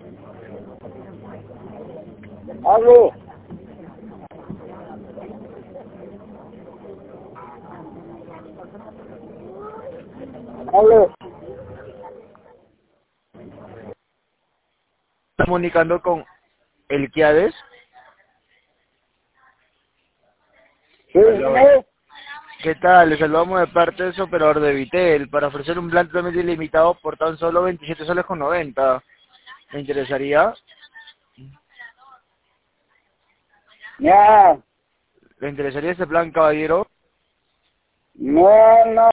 Aló, aló. Comunicando con el Quiades. Sí, Aló. ¿no? ¿Qué tal? Les saludamos de parte de su operador de Vitel para ofrecer un plan totalmente ilimitado por tan solo 27 soles con 90. ¿Me interesaría? Ya, ¿Le interesaría ese plan, caballero? no, no.